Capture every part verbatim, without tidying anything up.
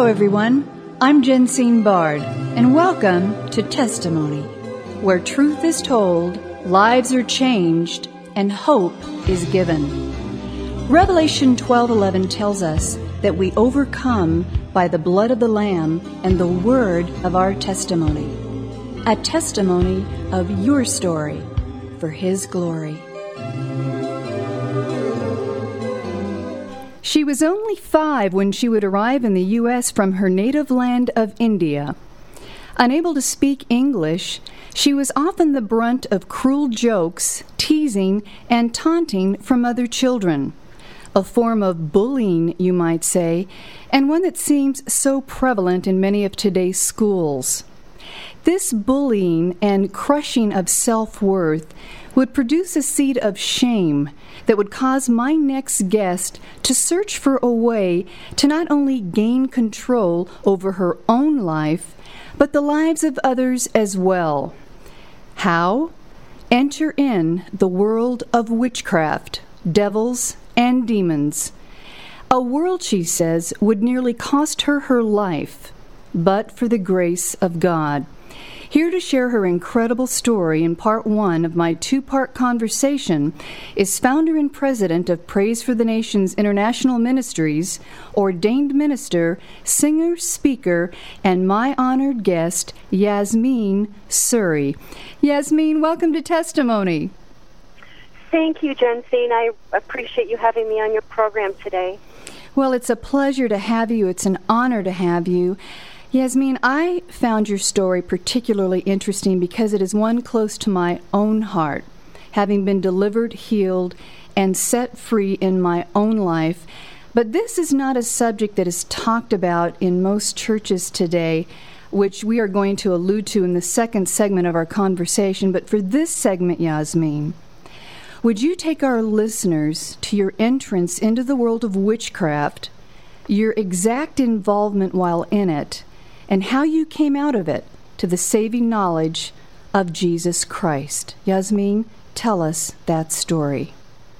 everyone. I'm Jensine Bard, and welcome to Testimony, where truth is told, lives are changed, and hope is given. Revelation twelve eleven tells us that we overcome by the blood of the Lamb and the word of our testimony. A testimony of your story for His glory. She was only five when she would arrive in the U S from her native land of India. Unable to speak English, she was often the brunt of cruel jokes, teasing, and taunting from other children. A form of bullying, you might say, and one that seems so prevalent in many of today's schools. This bullying and crushing of self-worth would produce a seed of shame that would cause my next guest to search for a way to not only gain control over her own life, but the lives of others as well. How? Enter in the world of witchcraft, devils, and demons. A world, she says, would nearly cost her her life, but for the grace of God. Here to share her incredible story in part one of my two-part conversation is founder and president of Praise for the Nations International Ministries, ordained minister, singer, speaker, and my honored guest, Yasmin Suri. Yasmin, welcome to Testimony. Thank you, Jensine. I appreciate you having me on your program today. Well, it's a pleasure to have you. It's an honor to have you. Yasmin, I found your story particularly interesting because it is one close to my own heart, having been delivered, healed, and set free in my own life. But this is not a subject that is talked about in most churches today, which we are going to allude to in the second segment of our conversation. But for this segment, Yasmin, would you take our listeners to your entrance into the world of witchcraft, your exact involvement while in it, and how you came out of it to the saving knowledge of Jesus Christ? Yasmin, tell us that story.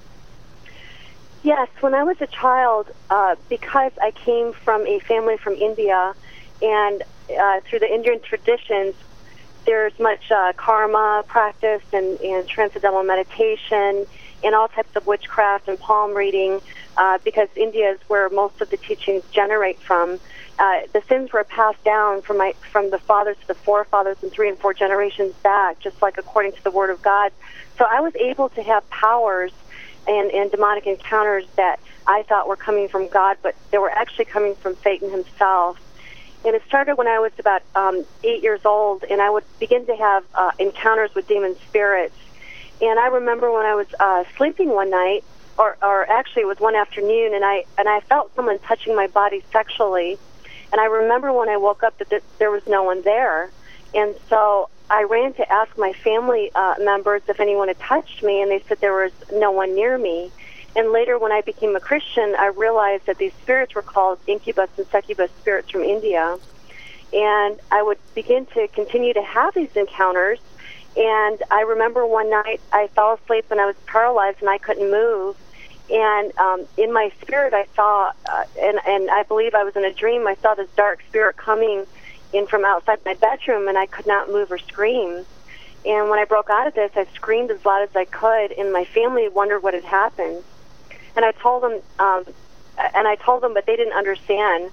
Yes, when I was a child, uh, because I came from a family from India, and uh, through the Indian traditions, there's much uh, karma practice and, and transcendental meditation and all types of witchcraft and palm reading, uh, because India is where most of the teachings generate from. Uh, the sins were passed down from my from the fathers to the forefathers and three and four generations back, just like according to the Word of God. So I was able to have powers and, and demonic encounters that I thought were coming from God, but they were actually coming from Satan himself. And it started when I was about um, eight years old, and I would begin to have uh, encounters with demon spirits. And I remember when I was uh, sleeping one night, or, or actually it was one afternoon, and I and I felt someone touching my body sexually. And I remember when I woke up that th- there was no one there. And so I ran to ask my family uh, members if anyone had touched me, and they said there was no one near me. And later when I became a Christian, I realized that these spirits were called incubus and succubus spirits from India. And I would begin to continue to have these encounters. And I remember one night I fell asleep and I was paralyzed and I couldn't move. And um, in my spirit, I saw, uh, and, and I believe I was in a dream, I saw this dark spirit coming in from outside my bedroom, and I could not move or scream. And when I broke out of this, I screamed as loud as I could, and my family wondered what had happened. And I told them, um, and I told them, but they didn't understand.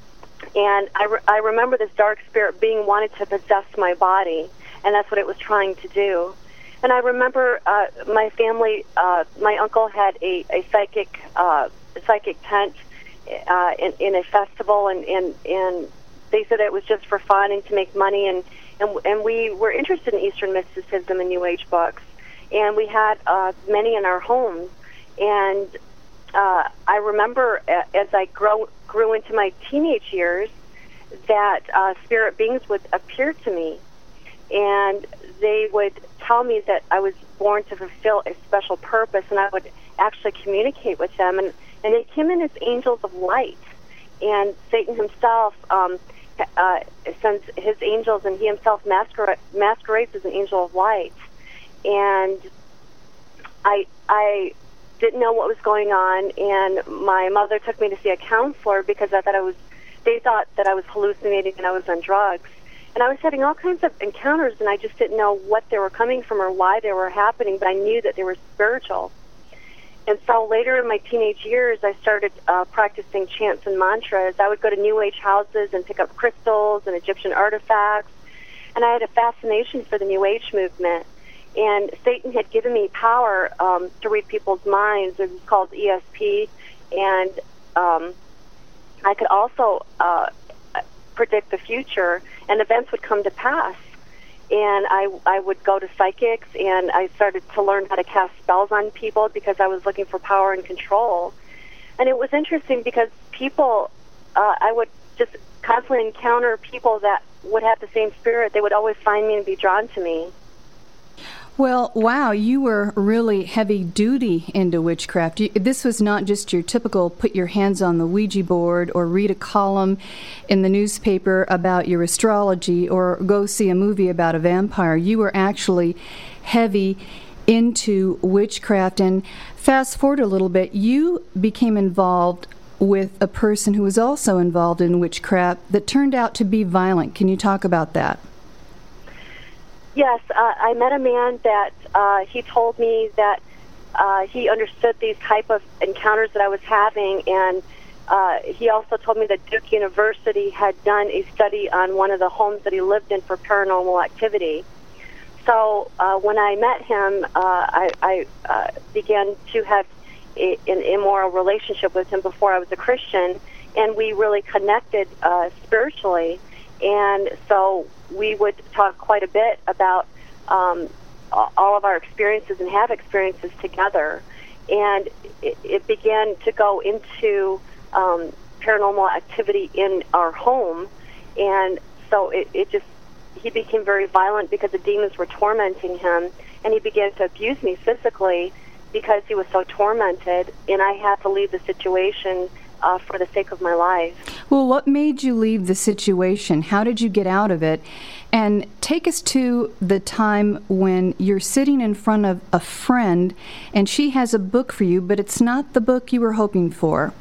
And I, re- I remember this dark spirit being wanted to possess my body, and that's what it was trying to do. And I remember uh, my family, uh, my uncle had a, a psychic uh, psychic tent uh, in, in a festival, and, and, and they said it was just for fun and to make money, and, and, and we were interested in Eastern mysticism and New Age books, and we had uh, many in our homes. And uh, I remember as I grow, grew into my teenage years that uh, spirit beings would appear to me, and they would tell me that I was born to fulfill a special purpose, and I would actually communicate with them. And, and they came in as angels of light. And Satan himself um, uh, sends his angels, and he himself masquer- masquerades as an angel of light. And I I didn't know what was going on, and my mother took me to see a counselor because I thought I was they thought that I was hallucinating and I was on drugs. And I was having all kinds of encounters, and I just didn't know what they were coming from or why they were happening, but I knew that they were spiritual. And so later in my teenage years, I started uh, practicing chants and mantras. I would go to New Age houses and pick up crystals and Egyptian artifacts, and I had a fascination for the New Age movement. And Satan had given me power um, to read people's minds. It was called E S P, and um, I could also uh, predict the future, and events would come to pass. And I, I would go to psychics, and I started to learn how to cast spells on people because I was looking for power and control. And it was interesting because people, uh, I would just constantly encounter people that would have the same spirit. They would always find me and be drawn to me. Well, wow, you were really heavy-duty into witchcraft. You, this was not just your typical put your hands on the Ouija board or read a column in the newspaper about your astrology or go see a movie about a vampire. You were actually heavy into witchcraft. And fast forward a little bit, you became involved with a person who was also involved in witchcraft that turned out to be violent. Can you talk about that? Yes, uh, I met a man that uh, he told me that uh, he understood these type of encounters that I was having, and uh, he also told me that Duke University had done a study on one of the homes that he lived in for paranormal activity. So uh, when I met him, uh, I, I uh, began to have a, an immoral relationship with him before I was a Christian, and we really connected uh, spiritually. And so we would talk quite a bit about um, all of our experiences and have experiences together. And it, it began to go into um, paranormal activity in our home. And so it, it just, he became very violent because the demons were tormenting him. And he began to abuse me physically because he was so tormented. And I had to leave the situation Uh, for the sake of my life. Well, what made you leave the situation? How did you get out of it? And take us to the time when you're sitting in front of a friend and she has a book for you, but it's not the book you were hoping for.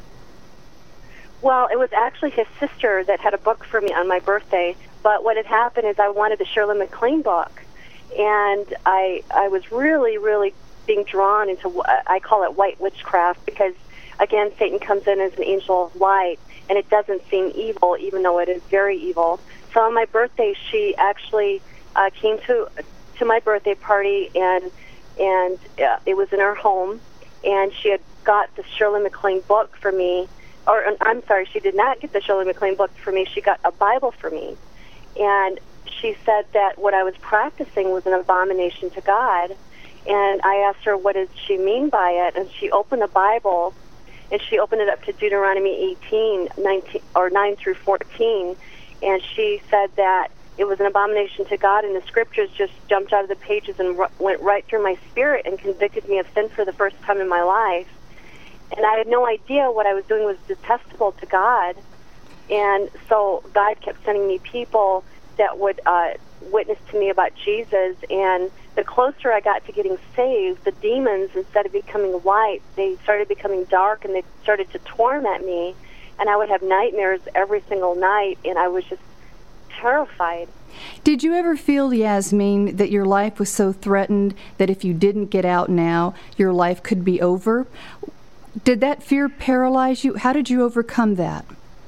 Well, it was actually his sister that had a book for me on my birthday, but what had happened is I wanted the Shirley MacLaine book, and I I was really, really being drawn into, I call it white witchcraft, because again, Satan comes in as an angel of light, and it doesn't seem evil, even though it is very evil. So on my birthday, she actually uh, came to to my birthday party, and and uh, it was in her home, and she had got the Shirley MacLaine book for me. Or I'm sorry, she did not get the Shirley MacLaine book for me. She got a Bible for me, and she said that what I was practicing was an abomination to God. And I asked her, what did she mean by it? And she opened the Bible, and she opened it up to Deuteronomy eighteen, nineteen, or nine through fourteen, and she said that it was an abomination to God, and the scriptures just jumped out of the pages and r- went right through my spirit and convicted me of sin for the first time in my life. And I had no idea what I was doing was detestable to God, and so God kept sending me people that would uh, witness to me about Jesus, and the closer I got to getting saved, the demons, instead of becoming white, they started becoming dark, and they started to torment me, and I would have nightmares every single night, and I was just terrified. Did you ever feel, Yasmin, that your life was so threatened that if you didn't get out now, your life could be over? Did that fear paralyze you? How did you overcome that?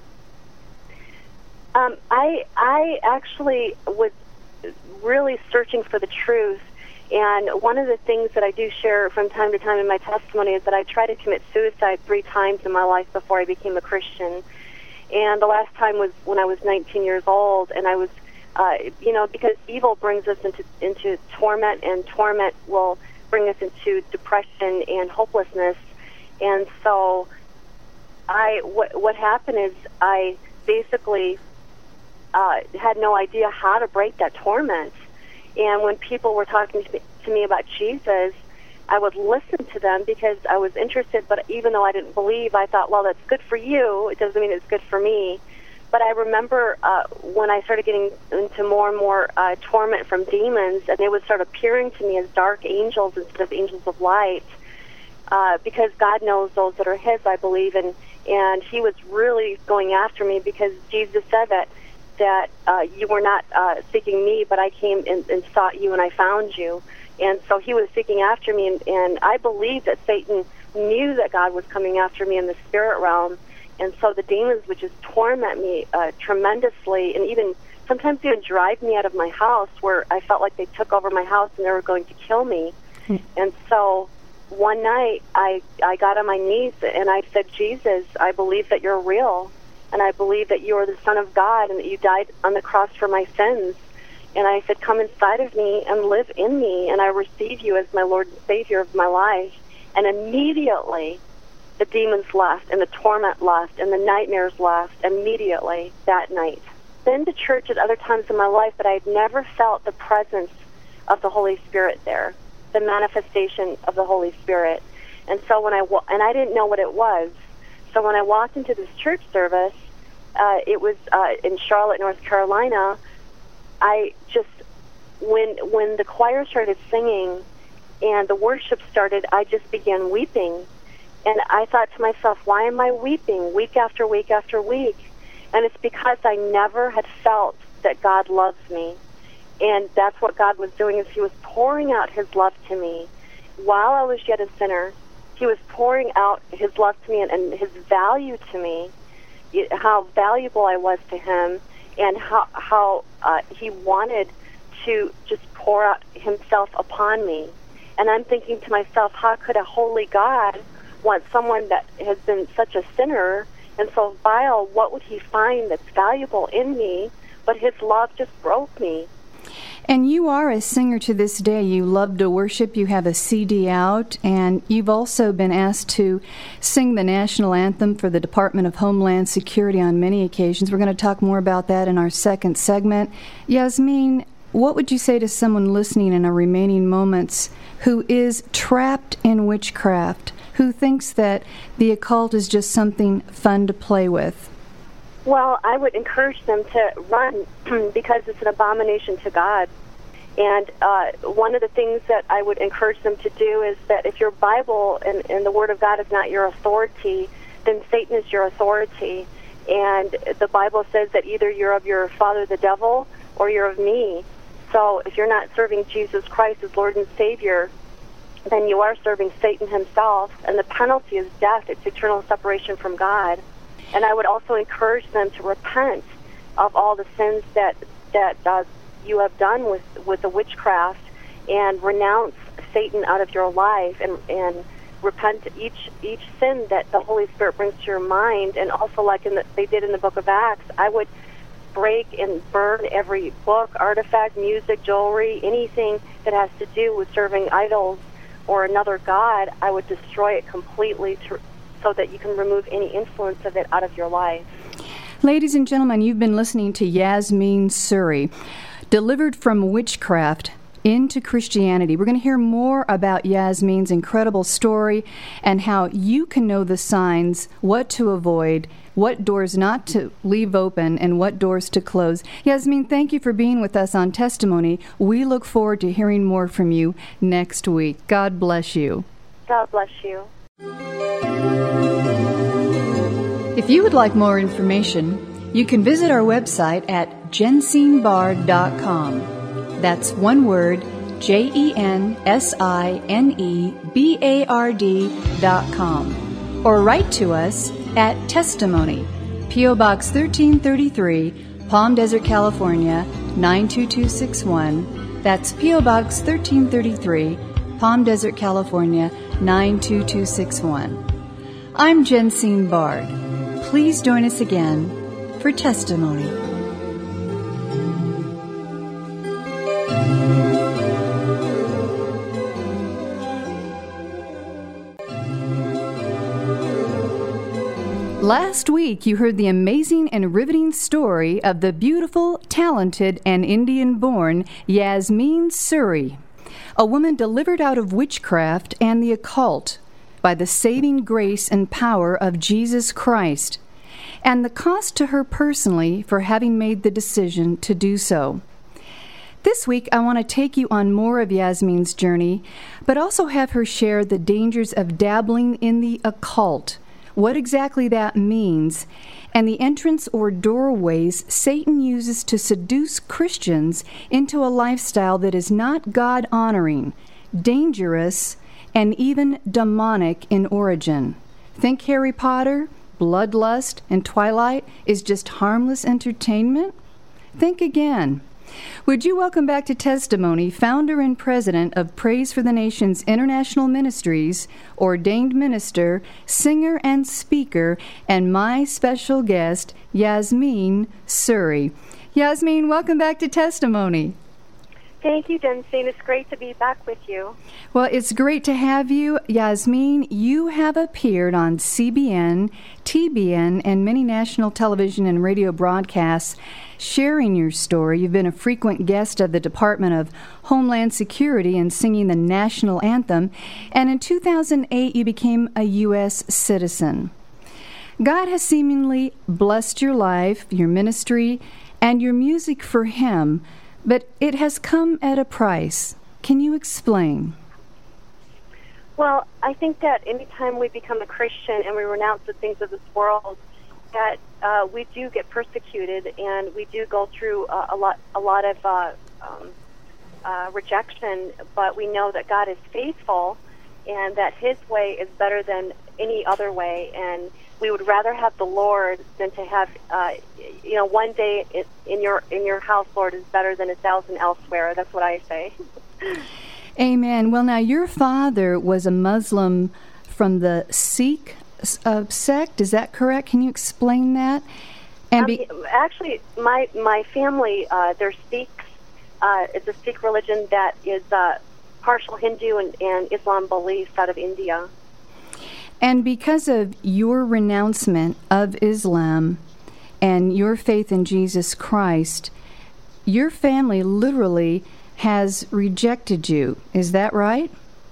Um, I I actually was really searching for the truth, and one of the things that I do share from time to time in my testimony is that I tried to commit suicide three times in my life before I became a Christian. And the last time was when I was nineteen years old, and I was, uh, you know, because evil brings us into into torment, and torment will bring us into depression and hopelessness. And so, I what what happened is I basically uh, had no idea how to break that torment. And when people were talking to me, to me about Jesus, I would listen to them because I was interested, but even though I didn't believe, I thought, well, that's good for you. It doesn't mean it's good for me. But I remember uh, when I started getting into more and more uh, torment from demons, and they would start appearing to me as dark angels instead of angels of light, uh, because God knows those that are His, I believe, and and he was really going after me because Jesus said that that uh, you were not uh, seeking me, but I came and, and sought you, and I found you. And so he was seeking after me, and, and I believe that Satan knew that God was coming after me in the spirit realm, and so the demons would just torment me uh, tremendously, and even sometimes even drive me out of my house, where I felt like they took over my house and they were going to kill me. Mm. And so one night I, I got on my knees and I said, Jesus, I believe that you're real, and I believe that you are the Son of God and that you died on the cross for my sins. And I said, come inside of me and live in me, and I receive you as my Lord and Savior of my life. And immediately the demons left, and the torment left, and the nightmares left immediately that night. Been to church at other times in my life, but I had never felt the presence of the Holy Spirit there, the manifestation of the Holy Spirit. And so when I wa- and I didn't know what it was. So when I walked into this church service, uh, it was uh, in Charlotte, North Carolina. I just when when the choir started singing and the worship started, I just began weeping. And I thought to myself, why am I weeping week after week after week? And it's because I never had felt that God loves me. And that's what God was doing, is he was pouring out his love to me. While I was yet a sinner, he was pouring out his love to me and, and his value to me, how valuable I was to him, and how, how uh, he wanted to just pour out himself upon me. And I'm thinking to myself, how could a holy God want someone that has been such a sinner and so vile? What would he find that's valuable in me? But his love just broke me. And you are a singer to this day. You love to worship. You have a C D out, and you've also been asked to sing the national anthem for the Department of Homeland Security on many occasions. We're going to talk more about that in our second segment. Yasmin, what would you say to someone listening in our remaining moments who is trapped in witchcraft, who thinks that the occult is just something fun to play with? Well, I would encourage them to run because it's an abomination to God. And uh, one of the things that I would encourage them to do is that if your Bible and, and the Word of God is not your authority, then Satan is your authority. And the Bible says that either you're of your father, the devil, or you're of me. So if you're not serving Jesus Christ as Lord and Savior, then you are serving Satan himself. And the penalty is death. It's eternal separation from God. And I would also encourage them to repent of all the sins that that uh, you have done with, with the witchcraft, and renounce Satan out of your life, and, and repent each each sin that the Holy Spirit brings to your mind. And also, like in the, they did in the book of Acts, I would break and burn every book, artifact, music, jewelry, anything that has to do with serving idols or another god. I would destroy it completely to so that you can remove any influence of it out of your life. Ladies and gentlemen, you've been listening to Yasmin Suri, delivered from witchcraft into Christianity. We're going to hear more about Yasmin's incredible story and how you can know the signs, what to avoid, what doors not to leave open, and what doors to close. Yasmin, thank you for being with us on Testimony. We look forward to hearing more from you next week. God bless you. God bless you. If you would like more information, you can visit our website at jensine bard dot com. That's one word, J E N S I N E B A R D dot com. Or write to us at Testimony, P O. Box thirteen thirty-three, Palm Desert, California, nine two two six one. That's P O. Box thirteen thirty-three, Palm Desert, California, nine two two six one. I'm Jensine Bard. Please join us again for Testimony. Last week, you heard the amazing and riveting story of the beautiful, talented, and Indian-born Yasmin Suri, a woman delivered out of witchcraft and the occult by the saving grace and power of Jesus Christ, and the cost to her personally for having made the decision to do so. This week, I want to take you on more of Yasmin's journey, but also have her share the dangers of dabbling in the occult, what exactly that means, and the entrance or doorways Satan uses to seduce Christians into a lifestyle that is not God-honoring, dangerous, and even demonic in origin. Think Harry Potter, Bloodlust, and Twilight is just harmless entertainment? Think again. Would you welcome back to Testimony founder and president of Praise for the Nations International Ministries, ordained minister, singer, and speaker, and my special guest, Yasmin Suri. Yasmin, welcome back to Testimony. Thank you, Jensine. It's great to be back with you. Well, it's great to have you. Yasmin, you have appeared on C B N, T B N, and many national television and radio broadcasts sharing your story. You've been a frequent guest of the Department of Homeland Security and singing the national anthem. And in two thousand eight, you became a U S citizen. God has seemingly blessed your life, your ministry, and your music for Him, but it has come at a price. Can you explain? Well, I think that anytime we become a Christian and we renounce the things of this world, that uh, we do get persecuted, and we do go through uh, a lot, a lot of uh, um, uh, rejection. But we know that God is faithful, and that His way is better than any other way. And we would rather have the Lord than to have, uh, you know, one day in your in your house, Lord, is better than a thousand elsewhere. That's what I say. Amen. Well, now your father was a Muslim from the Sikh uh, sect. Is that correct? Can you explain that? And be- um, actually, my my family, uh, they're Sikhs. Uh, it's a Sikh religion that is uh, partial Hindu and, and Islam beliefs out of India. And because of your renouncement of Islam and your faith in Jesus Christ, your family literally has rejected you. Is that right?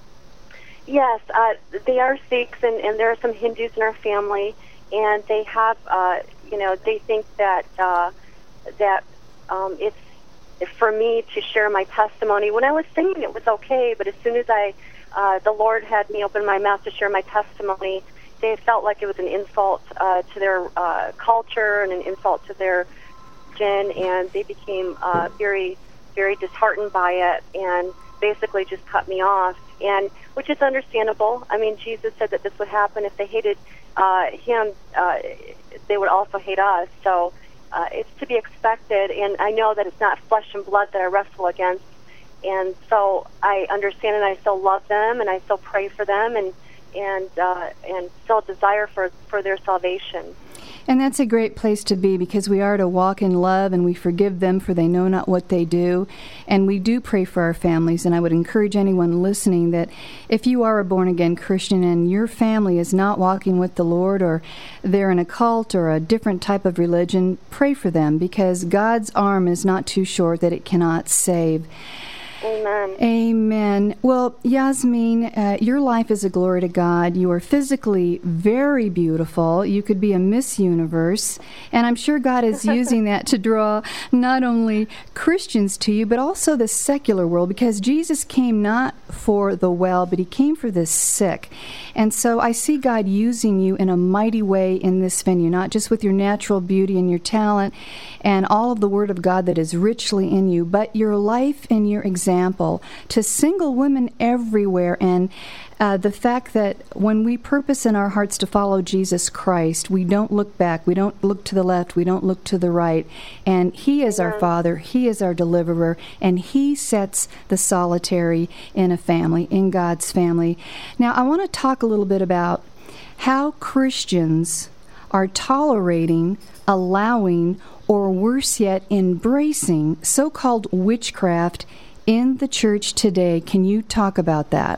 Yes, uh, they are Sikhs, and, and there are some Hindus in our family, and they have, uh, you know, they think that uh, that um, it's for me to share my testimony. When I was singing, it was okay, but as soon as I Uh, the Lord had me open my mouth to share my testimony, they felt like it was an insult uh, to their uh, culture and an insult to their religion, and they became uh, very, very disheartened by it and basically just cut me off, and which is understandable. I mean, Jesus said that this would happen. If they hated uh, Him, uh, they would also hate us. So uh, it's to be expected, and I know that it's not flesh and blood that I wrestle against. And so I understand, and I still love them, and I still pray for them, and and uh, and still desire for, for their salvation. And that's a great place to be, because we are to walk in love, and we forgive them, for they know not what they do. And we do pray for our families, and I would encourage anyone listening that if you are a born-again Christian and your family is not walking with the Lord, or they're in a cult or a different type of religion, pray for them, because God's arm is not too short that it cannot save. Amen. Amen. Well, Yasmin, uh, your life is a glory to God. You are physically very beautiful. You could be a Miss Universe, and I'm sure God is using that to draw not only Christians to you, but also the secular world, because Jesus came not for the well, but He came for the sick. And so I see God using you in a mighty way in this venue, not just with your natural beauty and your talent and all of the Word of God that is richly in you, but your life and your example to single women everywhere, and uh, the fact that when we purpose in our hearts to follow Jesus Christ, we don't look back, we don't look to the left, we don't look to the right, and He is our Father, He is our deliverer, and He sets the solitary in a family, in God's family. Now, I want to talk a little bit about how Christians are tolerating, allowing, or worse yet, embracing so-called witchcraft in the church today. Can you talk about that?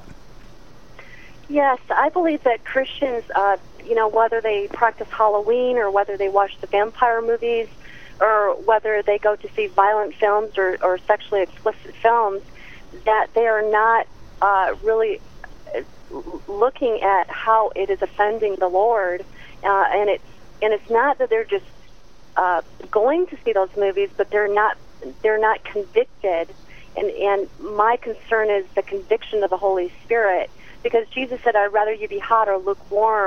Yes, I believe that Christians, uh, you know, whether they practice Halloween or whether they watch the vampire movies or whether they go to see violent films or, or sexually explicit films, that they are not uh, really looking at how it is offending the Lord, uh, and it's and it's not that they're just uh, going to see those movies, but they're not they're not convicted. And, and my concern is the conviction of the Holy Spirit, because Jesus said, I'd rather you be hot or lukewarm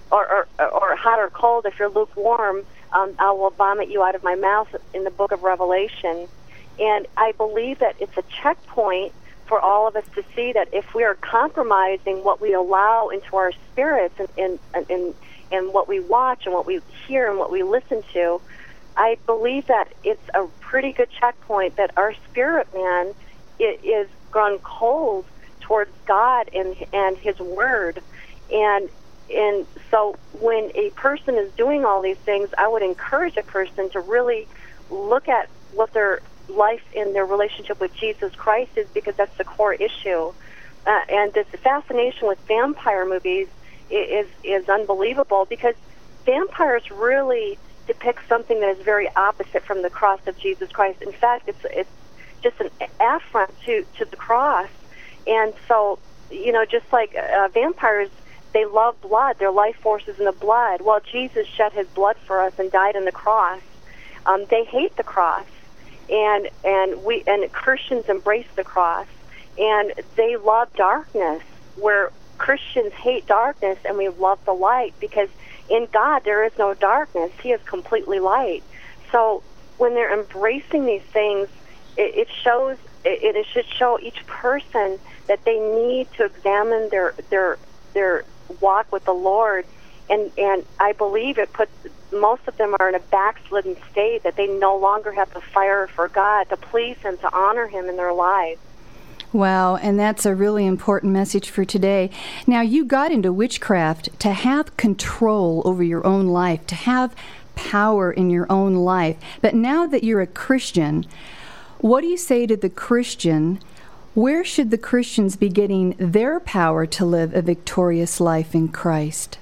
or, or, or hot or cold. If you're lukewarm, um, I will vomit you out of my mouth in the book of Revelation. And I believe that it's a checkpoint for all of us to see that if we are compromising what we allow into our spirits and, and, and, and, and what we watch and what we hear and what we listen to, I believe that it's a pretty good checkpoint that our spirit man it is grown cold towards God and and His Word, and and so when a person is doing all these things, I would encourage a person to really look at what their life and their relationship with Jesus Christ is, because that's the core issue. Uh, and this fascination with vampire movies is is unbelievable, because vampires really depict something that is very opposite from the cross of Jesus Christ. In fact, it's it's just an affront to, to the cross. And so, you know, just like uh, vampires, they love blood. Their life force is in the blood. Well, Jesus shed His blood for us and died on the cross. Um, they hate the cross, and and we and Christians embrace the cross, and they love darkness, where Christians hate darkness and we love the light, because in God there is no darkness. He is completely light. So when they're embracing these things, it, it shows it, it should show each person that they need to examine their their their walk with the Lord, and and I believe it puts most of them are in a backslidden state, that they no longer have the fire for God to please Him, to honor Him in their lives. Wow, and that's a really important message for today. Now, you got into witchcraft to have control over your own life, to have power in your own life. But now that you're a Christian, what do you say to the Christian? Where should the Christians be getting their power to live a victorious life in Christ?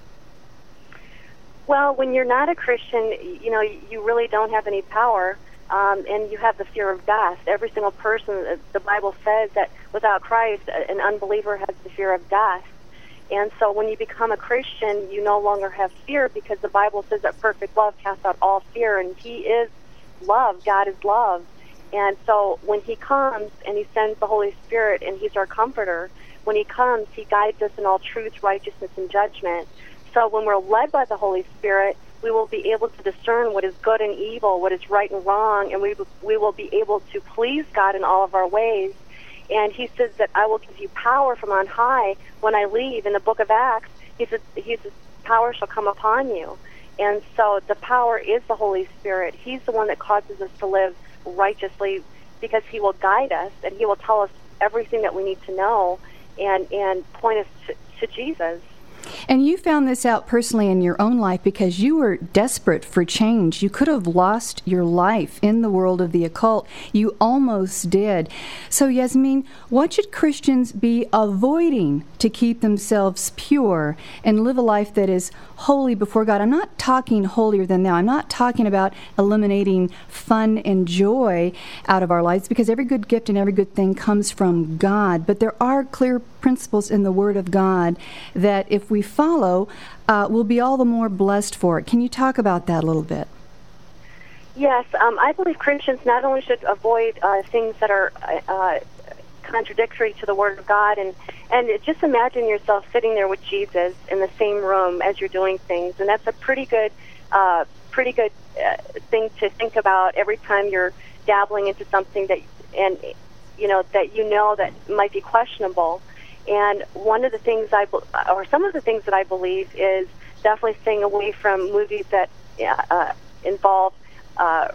Well, when you're not a Christian, you know, you really don't have any power. Um, and you have the fear of death. Every single person, the Bible says that without Christ, an unbeliever has the fear of death. And so when you become a Christian, you no longer have fear, because the Bible says that perfect love casts out all fear, and He is love. God is love. And so when He comes and He sends the Holy Spirit, and He's our comforter, when He comes, He guides us in all truth, righteousness, and judgment. So when we're led by the Holy Spirit, we will be able to discern what is good and evil, what is right and wrong, and we we will be able to please God in all of our ways. And He says that I will give you power from on high when I leave. In the book of Acts, He says, he says power shall come upon you. And so the power is the Holy Spirit. He's the one that causes us to live righteously, because He will guide us, and He will tell us everything that we need to know, and, and point us to, to Jesus. And you found this out personally in your own life, because you were desperate for change. You could have lost your life in the world of the occult. You almost did. So, Yasmin, what should Christians be avoiding to keep themselves pure and live a life that is holy before God? I'm not talking holier than thou. I'm not talking about eliminating fun and joy out of our lives, because every good gift and every good thing comes from God. But there are clear principles in the Word of God that if we follow, uh, we'll be all the more blessed for it. Can you talk about that a little bit? Yes, um, I believe Christians not only should avoid uh, things that are uh, contradictory to the Word of God, and, and just imagine yourself sitting there with Jesus in the same room as you're doing things, and that's a pretty good, uh, pretty good uh, thing to think about every time you're dabbling into something that, and you know that you know that might be questionable. And one of the things I, or some of the things that I believe is definitely staying away from movies that uh, involve uh,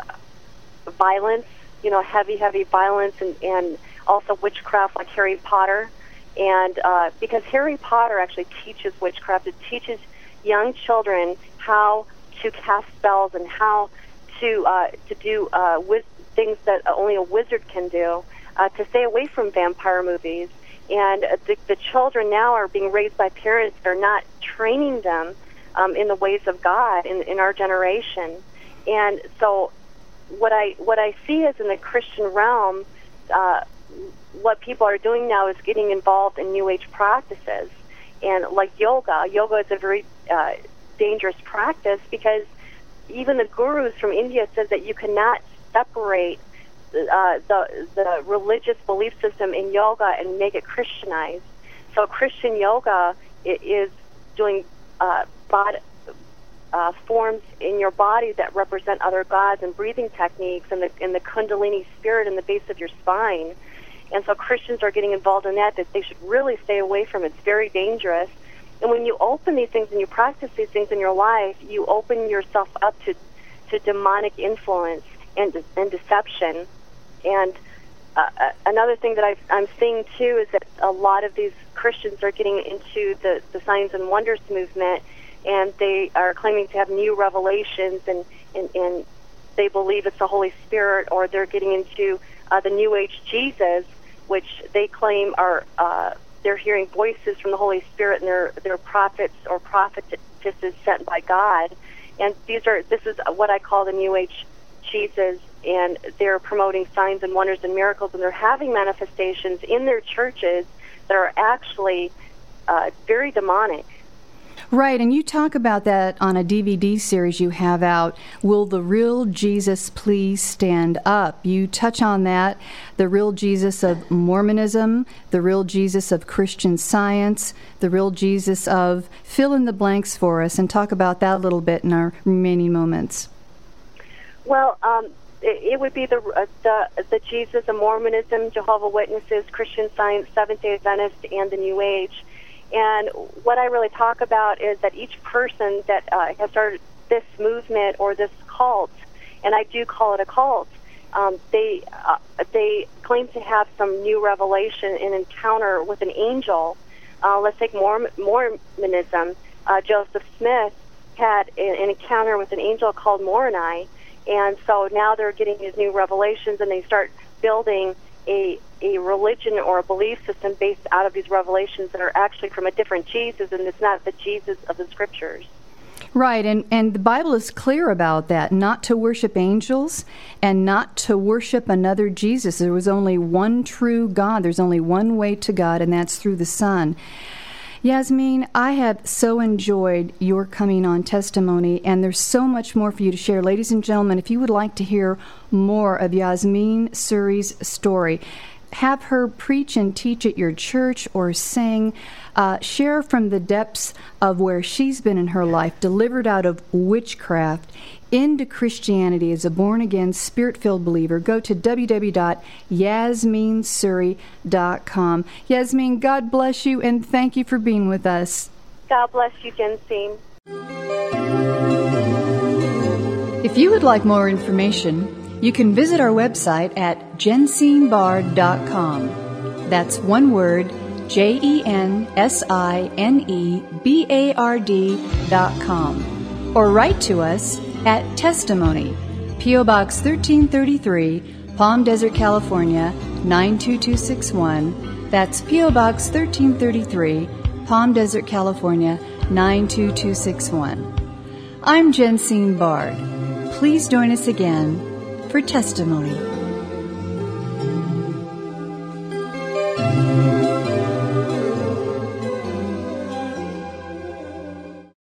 violence, you know, heavy, heavy violence, and, and also witchcraft, like Harry Potter. And uh, because Harry Potter actually teaches witchcraft, it teaches young children how to cast spells and how to uh, to do uh, wiz- things that only a wizard can do. Uh, to stay away from vampire movies. And the, the children now are being raised by parents that are not training them um, in the ways of God in, in our generation. And so what I what I see is in the Christian realm, uh, what people are doing now is getting involved in New Age practices. And like yoga, yoga is a very uh, dangerous practice, because even the gurus from India says that you cannot separate Uh, the the religious belief system in yoga and make it Christianized. So Christian yoga it is doing uh, bod- uh, forms in your body that represent other gods and breathing techniques and the, and the Kundalini spirit in the base of your spine. And so Christians are getting involved in that, that they should really stay away from it. It's very dangerous. And when you open these things and you practice these things in your life, you open yourself up to, to demonic influence and, and deception. And uh, another thing that I've, I'm seeing, too, is that a lot of these Christians are getting into the, the signs and wonders movement, and they are claiming to have new revelations, and, and, and they believe it's the Holy Spirit, or they're getting into uh, the New Age Jesus, which they claim are uh, they're hearing voices from the Holy Spirit, and they're they're prophets or prophetesses sent by God. And these are this is what I call the New Age Jesus, and they're promoting signs and wonders and miracles, and they're having manifestations in their churches that are actually uh, very demonic. Right, and you talk about that on a D V D series you have out, Will the Real Jesus Please Stand Up? You touch on that, the real Jesus of Mormonism, the real Jesus of Christian Science, the real Jesus of fill in the blanks for us, and talk about that a little bit in our remaining moments. Well, um, it, it would be the, uh, the the Jesus of Mormonism, Jehovah's Witnesses, Christian Science, Seventh-day Adventist, and the New Age. And what I really talk about is that each person that uh, has started this movement or this cult, and I do call it a cult, um, they uh, they claim to have some new revelation and encounter with an angel. Uh, let's take Mormon, Mormonism. Uh, Joseph Smith had an, an encounter with an angel called Moroni, and so now they're getting these new revelations, and they start building a a religion or a belief system based out of these revelations that are actually from a different Jesus, and it's not the Jesus of the Scriptures. Right, and, and the Bible is clear about that, not to worship angels and not to worship another Jesus. There was only one true God. There's only one way to God, and that's through the Son. Yasmin, I have so enjoyed your coming on testimony, and there's so much more for you to share. Ladies and gentlemen, if you would like to hear more of Yasmin Suri's story, have her preach and teach at your church or sing, uh, share from the depths of where she's been in her life, delivered out of witchcraft into Christianity as a born-again, spirit-filled believer, go to w w w dot yasmin suri dot com. Yasmin, God bless you, and thank you for being with us. God bless you, Jensine. If you would like more information, you can visit our website at jensine bard dot com. That's one word, J E N S I N E B A R D dot com. Or write to us at Testimony, P O. Box thirteen thirty-three, Palm Desert, California, nine two two six one. That's P O. Box thirteen thirty-three, Palm Desert, California, nine two two six one. I'm Jensine Bard. Please join us again for Testimony.